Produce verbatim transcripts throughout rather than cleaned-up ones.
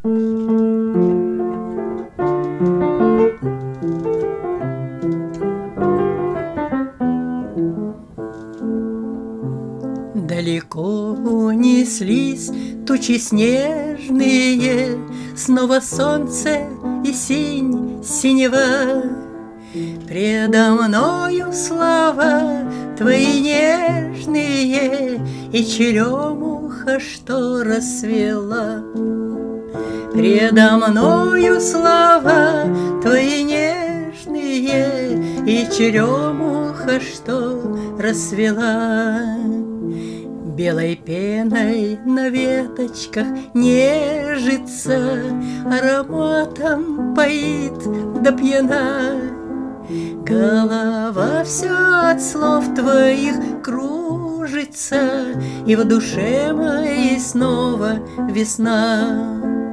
Далеко унеслись тучи снежные, снова солнце и синь синева. Предо мною слова твои нежные и черемуха, что расцвела. Предо мною слова твои нежные и черемуха, что расцвела. Белой пеной на веточках нежится, ароматом поит до пьяна. Голова все от слов твоих кружится, и в душе моей снова весна.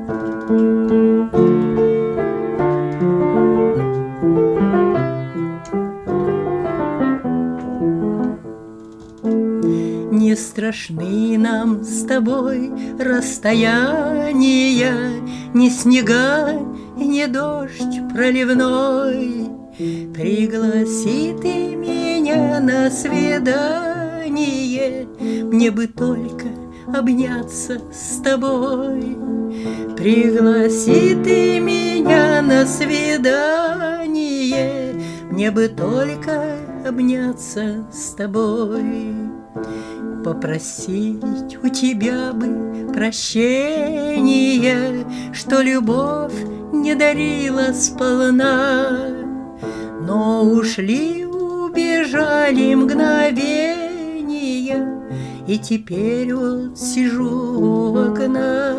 Не страшны нам с тобой расстояния, ни снега и ни дождь проливной. Пригласи ты меня на свидание, мне бы только обняться с тобой. Пригласи ты меня на свидание, мне бы только обняться с тобой. Попросить у тебя бы прощения, что любовь не дарила сполна. Но ушли, убежали мгновения, и теперь вот сижу у окна.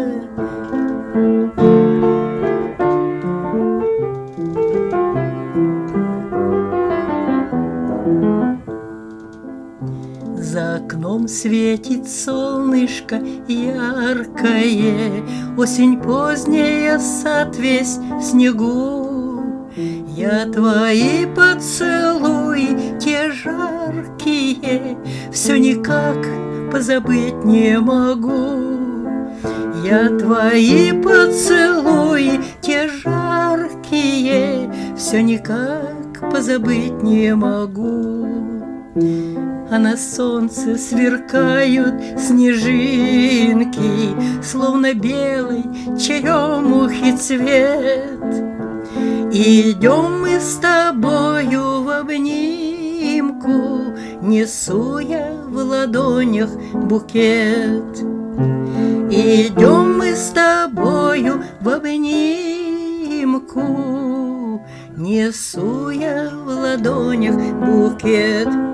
За окном светит солнышко яркое, осень поздняя, сад весь в снегу. Я твои поцелуи, те жаркие, все никак позабыть не могу. Я твои поцелуи, те жаркие, все никак позабыть не могу. А на солнце сверкают снежинки, словно белый черемухи цвет. Идем мы с тобою в обнимку, несу я в ладонях букет. Идем мы с тобою в обнимку, несу я в ладонях букет.